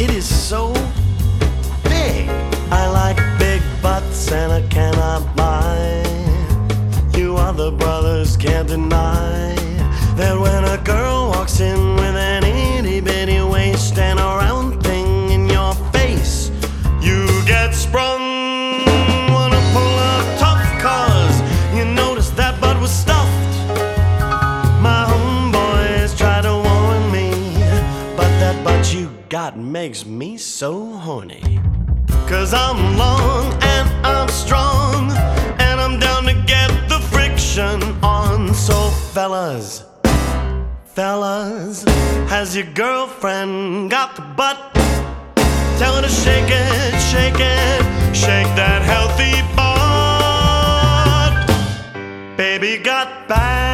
it is so big. I like big butts and I cannot lie. You other brothers can't deny that when a girl walks in with an itty bitty waist and a round thing in your face, you get sprung. Wanna pull up tough cause you notice that butt was stuffed. My homeboys try to warn me, but that butt you got makes me so horny. Cause I'm long and I'm strong, and I'm down to get the friction on. So fellas, has your girlfriend got the butt? Tell her to shake it, shake it, shake that healthy butt. Baby got back.